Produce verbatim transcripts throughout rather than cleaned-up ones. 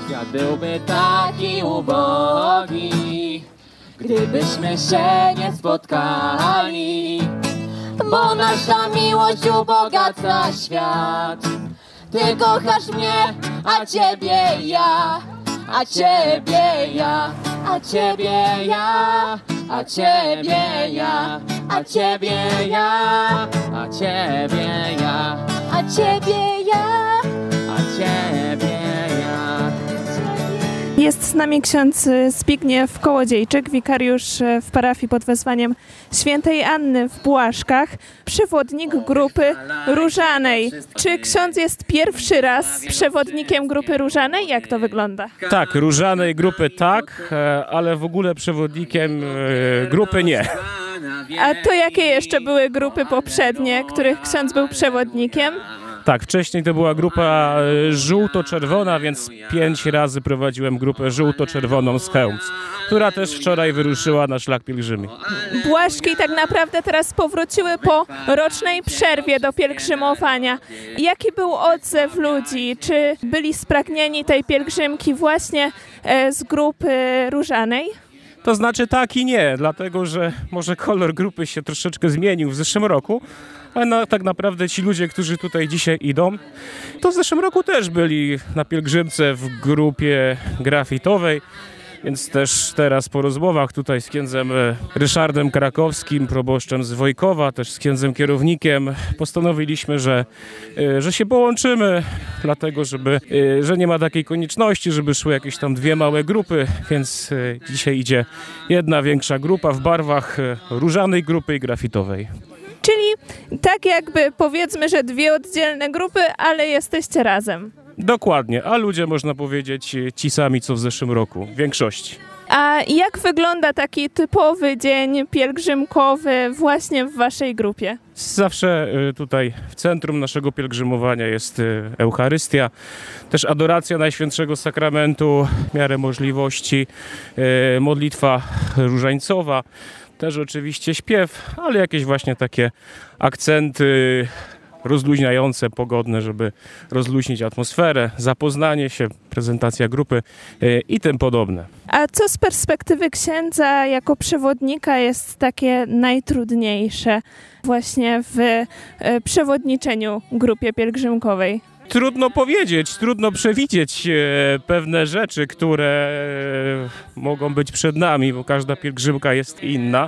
świat byłby taki ubogi, gdybyśmy się nie spotkali. Bo nasza miłość ubogaca świat. Ty kochasz mnie, a ciebie ja, a ciebie ja, a ciebie ja, a ciebie ja, a ciebie ja, a ciebie ja, a ciebie ja, a ciebie ja. Jest z nami ksiądz Zbigniew Kołodziejczyk, wikariusz w parafii pod wezwaniem Świętej Anny w Błaszkach, przewodnik grupy Różanej. Czy ksiądz jest pierwszy raz przewodnikiem grupy Różanej? Jak to wygląda? Tak, Różanej grupy tak, ale w ogóle przewodnikiem grupy nie. A to jakie jeszcze były grupy poprzednie, których ksiądz był przewodnikiem? Tak, wcześniej to była grupa żółto-czerwona, więc pięć razy prowadziłem grupę żółto-czerwoną z Chełmc, która też wczoraj wyruszyła na szlak pielgrzymi. Błaszki tak naprawdę teraz powróciły po rocznej przerwie do pielgrzymowania. Jaki był odzew ludzi? Czy byli spragnieni tej pielgrzymki właśnie z grupy Różanej? To znaczy tak i nie, dlatego że może kolor grupy się troszeczkę zmienił w zeszłym roku, ale na, tak naprawdę ci ludzie, którzy tutaj dzisiaj idą, to w zeszłym roku też byli na pielgrzymce w grupie grafitowej, więc też teraz po rozmowach tutaj z księdzem Ryszardem Krakowskim, proboszczem z Wojkowa, też z księdzem kierownikiem, postanowiliśmy, że, że się połączymy, dlatego żeby, że nie ma takiej konieczności, żeby szły jakieś tam dwie małe grupy, więc dzisiaj idzie jedna większa grupa w barwach różanej grupy i grafitowej. Czyli tak jakby powiedzmy, że dwie oddzielne grupy, ale jesteście razem. Dokładnie, a ludzie można powiedzieć ci sami co w zeszłym roku, w większości. A jak wygląda taki typowy dzień pielgrzymkowy właśnie w waszej grupie? Zawsze tutaj w centrum naszego pielgrzymowania jest Eucharystia, też adoracja Najświętszego Sakramentu w miarę możliwości, modlitwa różańcowa, też oczywiście śpiew, ale jakieś właśnie takie akcenty rozluźniające, pogodne, żeby rozluźnić atmosferę, zapoznanie się, prezentacja grupy i tym podobne. A co z perspektywy księdza jako przewodnika jest takie najtrudniejsze właśnie w przewodniczeniu grupie pielgrzymkowej? Trudno powiedzieć, trudno przewidzieć pewne rzeczy, które mogą być przed nami, bo każda pielgrzymka jest inna,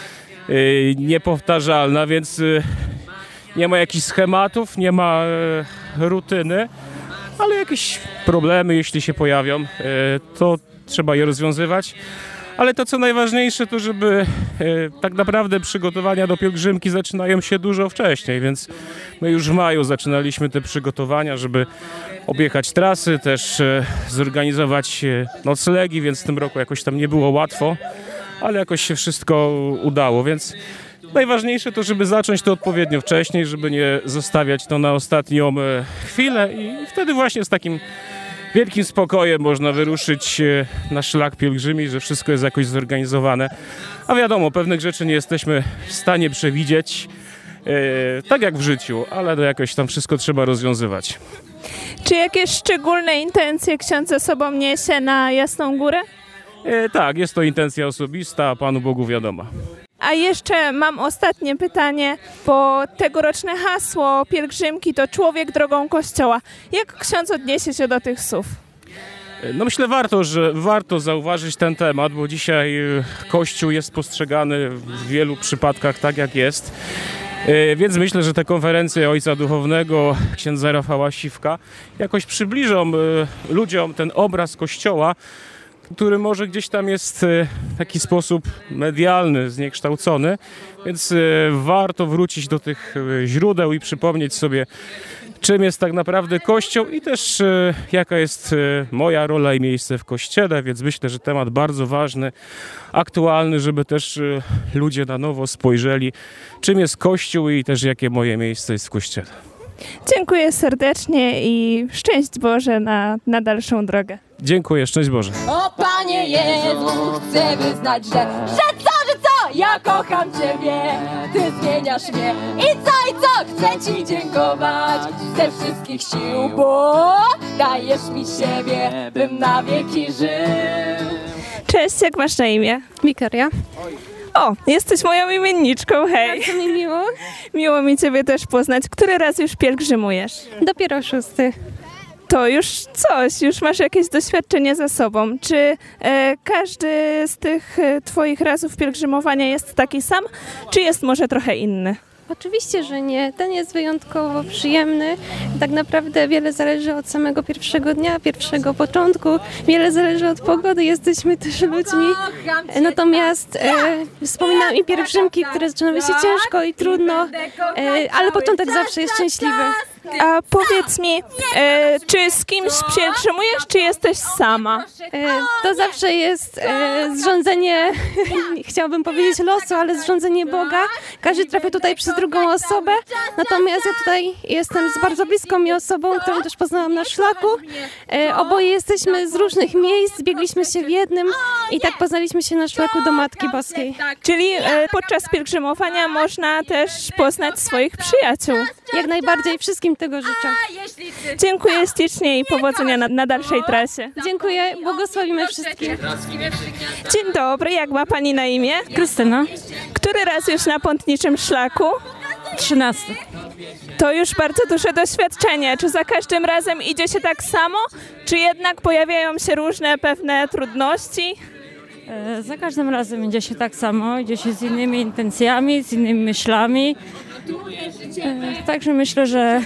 niepowtarzalna, więc nie ma jakichś schematów, nie ma rutyny, ale jakieś problemy, jeśli się pojawią, to trzeba je rozwiązywać. Ale to, co najważniejsze, to żeby e, tak naprawdę przygotowania do pielgrzymki zaczynają się dużo wcześniej, więc my już w maju zaczynaliśmy te przygotowania, żeby objechać trasy, też e, zorganizować e, noclegi, więc w tym roku jakoś tam nie było łatwo, ale jakoś się wszystko udało, więc najważniejsze to, żeby zacząć to odpowiednio wcześniej, żeby nie zostawiać to na ostatnią e, chwilę i wtedy właśnie z takim wielkim spokojem można wyruszyć na szlak pielgrzymi, że wszystko jest jakoś zorganizowane. A wiadomo, pewnych rzeczy nie jesteśmy w stanie przewidzieć, e, tak jak w życiu, ale to jakoś tam wszystko trzeba rozwiązywać. Czy jakieś szczególne intencje ksiądz ze sobą niesie na Jasną Górę? E, tak, jest to intencja osobista, a Panu Bogu wiadoma. A jeszcze mam ostatnie pytanie, bo tegoroczne hasło pielgrzymki to człowiek drogą Kościoła. Jak ksiądz odniesie się do tych słów? No myślę, warto, że warto zauważyć ten temat, bo dzisiaj Kościół jest postrzegany w wielu przypadkach tak, jak jest. Więc myślę, że te konferencje ojca duchownego, księdza Rafała Siwka, jakoś przybliżą ludziom ten obraz Kościoła, który może gdzieś tam jest w taki sposób medialny, zniekształcony, więc warto wrócić do tych źródeł i przypomnieć sobie, czym jest tak naprawdę Kościół i też jaka jest moja rola i miejsce w Kościele, więc myślę, że temat bardzo ważny, aktualny, żeby też ludzie na nowo spojrzeli, czym jest Kościół i też jakie moje miejsce jest w Kościele. Dziękuję serdecznie i szczęść Boże na, na dalszą drogę. Dziękuję, szczęść Boże. O Panie Jezu, chcę wyznać, że, że co, że co? Ja kocham ciebie, ty zmieniasz mnie. I co, i co? Chcę ci dziękować ze wszystkich sił, bo dajesz mi siebie, bym na wieki żył. Cześć, jak masz na imię? Wikaria. O, jesteś moją imienniczką, hej. Bardzo mi miło. Miło mi ciebie też poznać. Który raz już pielgrzymujesz? Dopiero szósty. To już coś, już masz jakieś doświadczenie za sobą. Czy e, każdy z tych e, twoich razów pielgrzymowania jest taki sam, czy jest może trochę inny? Oczywiście, że nie. Ten jest wyjątkowo przyjemny. Tak naprawdę wiele zależy od samego pierwszego dnia, pierwszego początku. Wiele zależy od pogody. Jesteśmy też ludźmi. Natomiast e, wspominam i pielgrzymki, które zaczynały się ciężko i trudno, e, ale początek zawsze jest szczęśliwy. A powiedz mi, e, czy z kimś pielgrzymujesz, czy jesteś sama? E, to zawsze jest e, zrządzenie, chciałabym powiedzieć losu, ale zrządzenie Boga. Każdy trafia tutaj przez drugą osobę, natomiast ja tutaj jestem z bardzo bliską mi osobą, którą też poznałam na szlaku. E, oboje jesteśmy z różnych miejsc, zbiegliśmy się w jednym i tak poznaliśmy się na szlaku do Matki Boskiej. Czyli e, podczas pielgrzymowania można też poznać swoich przyjaciół. Jak najbardziej, wszystkim tego życzę. Dziękuję ślicznie i powodzenia na, na dalszej trasie. Dziękuję, błogosławimy wszystkich. Dzień dobry, jak ma pani na imię? Krystyna, Który raz już na pątniczym szlaku? trzynasty. To już bardzo duże doświadczenie. Czy za każdym razem idzie się tak samo, czy jednak pojawiają się różne pewne trudności? E, za każdym razem idzie się tak samo, idzie się z innymi intencjami, z innymi myślami. E, także myślę, że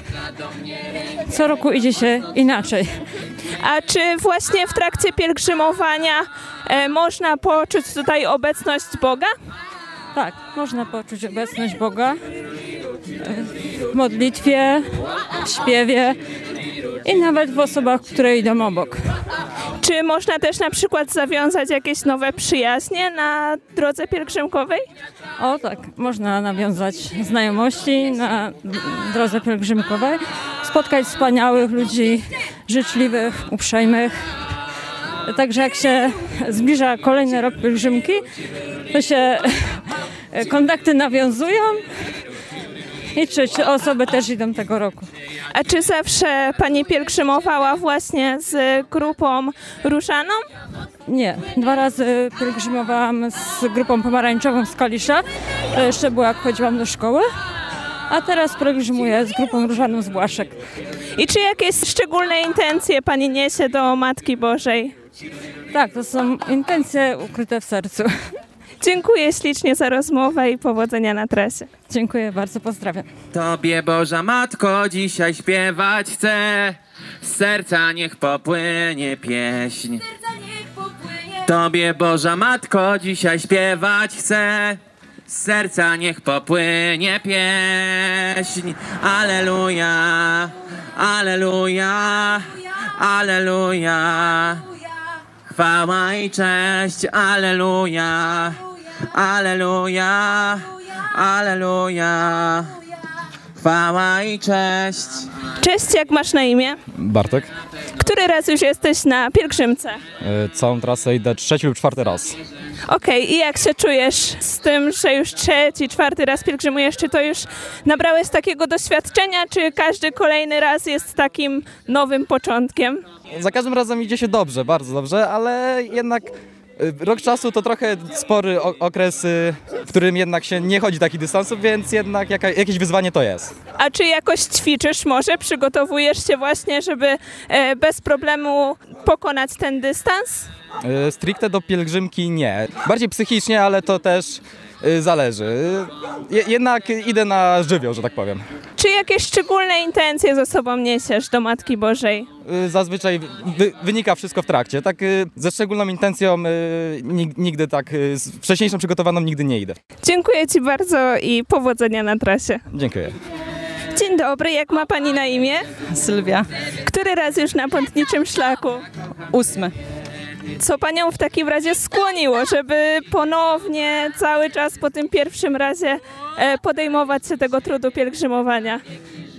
co roku idzie się inaczej. A czy właśnie w trakcie pielgrzymowania e, można poczuć tutaj obecność Boga? Tak, można poczuć obecność Boga e, w modlitwie, w śpiewie i nawet w osobach, które idą obok. Czy można też na przykład zawiązać jakieś nowe przyjaźnie na drodze pielgrzymkowej? O tak, można nawiązać znajomości na drodze pielgrzymkowej, spotkać wspaniałych ludzi, życzliwych, uprzejmych. Także jak się zbliża kolejny rok pielgrzymki, to się kontakty nawiązują i trzecie osoby też idą tego roku. A czy zawsze pani pielgrzymowała właśnie z grupą różaną? Nie, dwa razy pielgrzymowałam z grupą pomarańczową z Kalisza, to jeszcze było jak chodziłam do szkoły, a teraz pielgrzymuję z grupą różaną z Błaszek. I czy jakieś szczególne intencje pani niesie do Matki Bożej? Tak, to są intencje ukryte w sercu. Dziękuję ślicznie za rozmowę i powodzenia na trasie. Dziękuję bardzo, pozdrawiam. Tobie, Boża Matko, dzisiaj śpiewać chcę. Z serca niech popłynie pieśń. Tobie, Boża Matko, dzisiaj śpiewać chcę. Z serca niech popłynie pieśń. Alleluja, alleluja, alleluja. Chwała i cześć, alleluja, alleluja, alleluja. Chwała i cześć. Cześć, jak masz na imię? Bartek. Który raz już jesteś na pielgrzymce? E, Całą trasę idę trzeci lub czwarty raz. Okej, i jak się czujesz z tym, że już trzeci, czwarty raz pielgrzymujesz? Czy to już nabrałeś takiego doświadczenia, czy każdy kolejny raz jest takim nowym początkiem? Za każdym razem idzie się dobrze, bardzo dobrze, ale jednak e, rok czasu to trochę spory o- okres, e, w którym jednak się nie chodzi takich dystansów, więc jednak jaka, jakieś wyzwanie to jest. A czy jakoś ćwiczysz może? Przygotowujesz się właśnie, żeby e, bez problemu pokonać ten dystans? E, Stricte do pielgrzymki nie. Bardziej psychicznie, ale to też e, zależy. Je, jednak idę na żywioł, że tak powiem. Czy jakieś szczególne intencje ze sobą niesiesz do Matki Bożej? E, Zazwyczaj wy, wynika wszystko w trakcie. Tak e, ze szczególną intencją e, nig- nigdy tak, e, z wcześniejszą przygotowaną nigdy nie idę. Dziękuję Ci bardzo i powodzenia na trasie. Dziękuję. Dzień dobry, jak ma Pani na imię? Sylwia. Który raz już na pątniczym szlaku? Ósmy. Co Panią w takim razie skłoniło, żeby ponownie cały czas po tym pierwszym razie e, podejmować się tego trudu pielgrzymowania?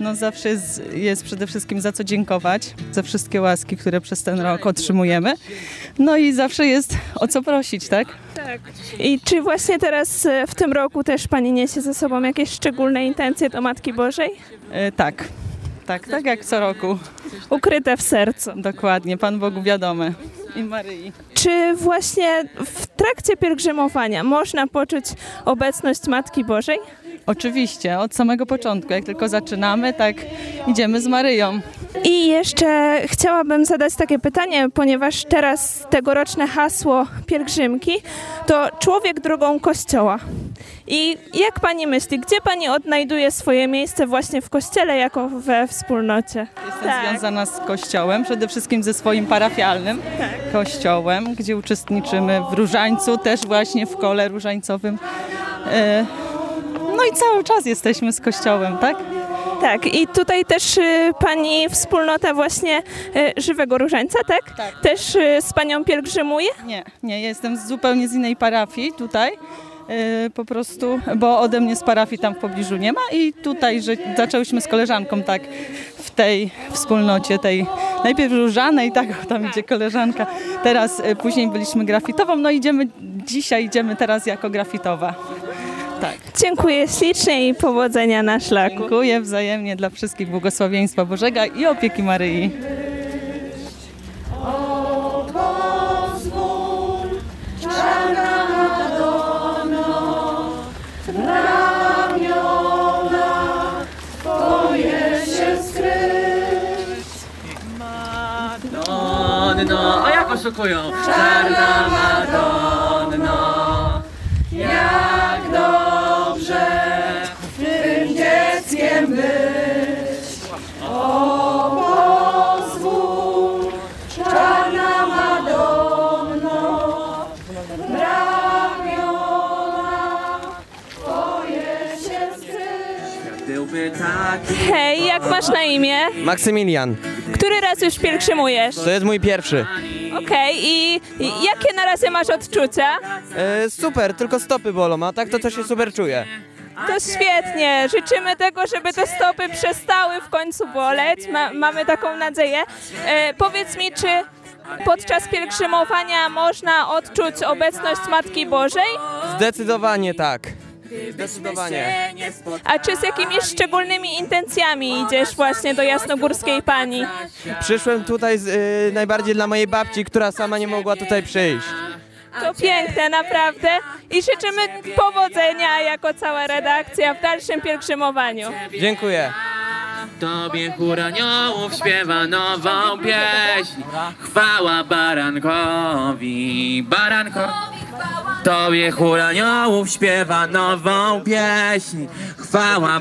No zawsze jest, jest przede wszystkim za co dziękować, za wszystkie łaski, które przez ten rok otrzymujemy. No i zawsze jest o co prosić, tak? Tak. I czy właśnie teraz e, w tym roku też pani niesie ze sobą jakieś szczególne intencje do Matki Bożej? E, tak, tak, tak jak co roku. Ukryte w sercu. Dokładnie, Pan Bogu wiadome i Maryi. Czy właśnie w trakcie pielgrzymowania można poczuć obecność Matki Bożej? Oczywiście, od samego początku, jak tylko zaczynamy, tak idziemy z Maryją. I jeszcze chciałabym zadać takie pytanie, ponieważ teraz tegoroczne hasło pielgrzymki to człowiek drogą Kościoła. I jak pani myśli, gdzie pani odnajduje swoje miejsce właśnie w Kościele jako we wspólnocie? Jestem tak. związana z Kościołem, przede wszystkim ze swoim parafialnym tak. Kościołem, gdzie uczestniczymy w różańcu, też właśnie w kole różańcowym. No i cały czas jesteśmy z Kościołem, tak? Tak, i tutaj też y, pani wspólnota właśnie y, Żywego Różańca, tak? Tak. Też y, z panią pielgrzymuje? Nie, nie, jestem z zupełnie z innej parafii tutaj, y, po prostu, bo ode mnie z parafii tam w pobliżu nie ma i tutaj, że zaczęłyśmy z koleżanką tak w tej wspólnocie, tej najpierw różanej, tak, o, tam idzie koleżanka, teraz y, później byliśmy grafitową, no idziemy, dzisiaj idziemy teraz jako grafitowa. Tak. Dziękuję ślicznie i powodzenia na szlaku. Dziękuję wzajemnie dla wszystkich błogosławieństwa Bożego i opieki Maryi. O, pozwól, czarna Madono, w ramionach Twoje się skryć. Madonno, a jak oszukują? Czarna Madonno, Jak dobrze Twym dzieckiem być. O, pozwól, czarna Madonno, w ramionach Twoje się skryć. byłby taki. Hej, jak masz na imię? Maksymilian. Który raz już pielgrzymujesz? To jest mój pierwszy. Okej, i, i jakie na razie masz odczucia? E, super, tylko stopy bolą, a tak to też się super czuję. To świetnie. Życzymy tego, żeby te stopy przestały w końcu boleć. Ma, mamy taką nadzieję. E, powiedz mi, czy podczas pielgrzymowania można odczuć obecność Matki Bożej? Zdecydowanie tak. Zdecydowanie. A czy z jakimiś szczególnymi intencjami idziesz właśnie do Jasnogórskiej Pani? Przyszłem tutaj z, y, najbardziej dla mojej babci, która sama nie mogła tutaj przyjść. To piękne, naprawdę. I życzymy powodzenia jako cała redakcja w dalszym pielgrzymowaniu. Dziękuję. Tobie chór aniołów śpiewa nową pieśń. Chwała barankowi, barankowi. Tobie chór aniołów śpiewa nową pieśń. Chwała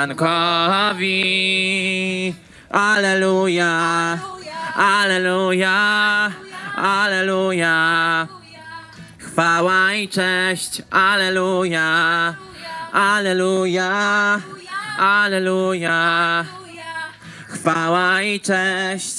barankowi. Alleluja, alleluja, alleluja. Chwała i cześć, alleluja, alleluja, alleluja. Chwała i cześć.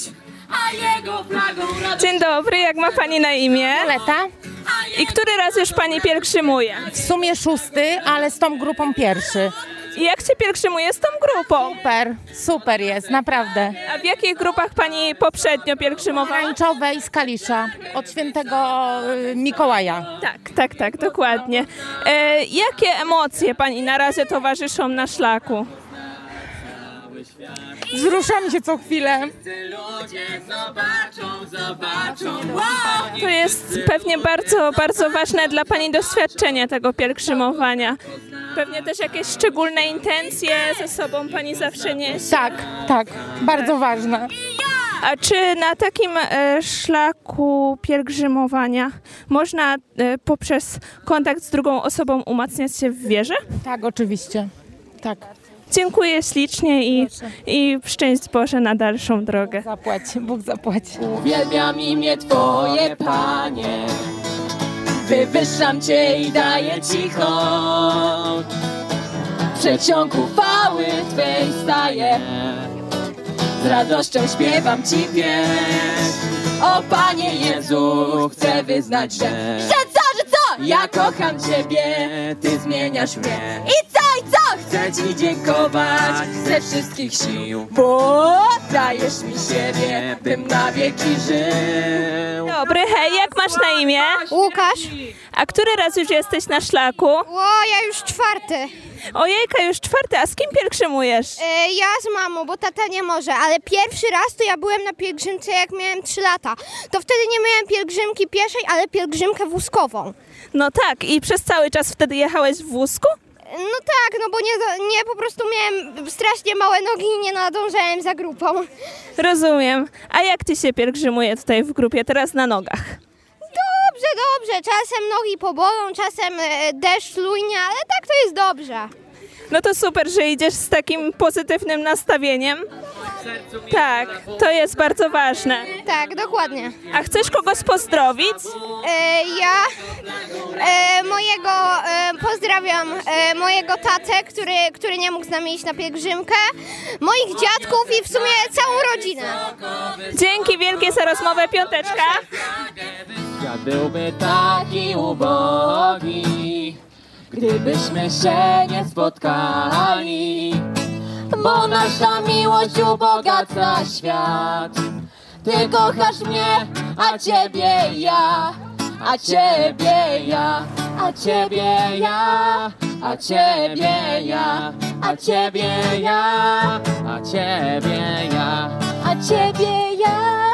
Dzień dobry, jak ma pani na imię? Leta. I który raz już pani pielgrzymuje? W sumie szósty, ale z tą grupą pierwszy. I jak się pielgrzymuje z tą grupą? Super, super jest, naprawdę. A w jakich grupach pani poprzednio pielgrzymowała? Pomarańczowe i z Kalisza, od świętego y, Mikołaja. Tak, tak, tak, dokładnie. E, jakie emocje pani na razie towarzyszą na szlaku? Wzruszam się co chwilę. To jest pewnie bardzo, bardzo ważne dla pani doświadczenie tego pielgrzymowania. Pewnie też jakieś szczególne intencje ze sobą pani zawsze niesie. Tak, tak, bardzo ważne. A czy na takim e, szlaku pielgrzymowania można e, poprzez kontakt z drugą osobą umacniać się w wierze? Tak, oczywiście, tak. Dziękuję ślicznie i, i szczęść Boże na dalszą drogę. Zapłać, Bóg zapłaci. Uwielbiam imię Twoje, Panie. Wywyższam Cię i daję Ci hołd. W przeciągu chwały Twej staję. Z radością śpiewam Ci pieśń. O Panie Jezu, chcę wyznać, że... Że co, że co? ja kocham ciebie, ty zmieniasz mnie. I co, i co? Chcę ci dziękować ze wszystkich sił, bo dajesz mi siebie, bym na wieki żył. Dobry, hej, jak masz na imię? Łukasz. A który raz już jesteś na szlaku? O, ja już czwarty. Ojejka, już czwarty, a z kim pielgrzymujesz? E, ja z mamą, bo tata nie może, ale pierwszy raz to ja byłem na pielgrzymce jak miałem trzy lata. To wtedy nie miałem pielgrzymki pieszej, ale pielgrzymkę wózkową. No tak, i przez cały czas wtedy jechałeś w wózku? No tak, no bo nie, nie po prostu miałem strasznie małe nogi i nie nadążałem za grupą. Rozumiem. A jak ci się pielgrzymuje tutaj w grupie, teraz na nogach? Dobrze, dobrze. Czasem nogi pobolą, czasem e, deszcz lujnie, ale tak to jest dobrze. No to super, że idziesz z takim pozytywnym nastawieniem. Tak, to jest bardzo ważne. Tak, dokładnie. A chcesz kogoś pozdrowić? E, ja e, mojego, e, pozdrawiam e, mojego tatę, który, który nie mógł z nami iść na pielgrzymkę, moich dziadków i w sumie całą rodzinę. Dzięki wielkie za rozmowę, piąteczka. Świat byłby taki ubogi, gdybyśmy się nie spotkali, bo nasza miłość ubogaca świat. Ty kochasz mnie, a ciebie ja, a ciebie ja, a ciebie ja, a ciebie ja, a ciebie ja, a ciebie ja, a ciebie ja.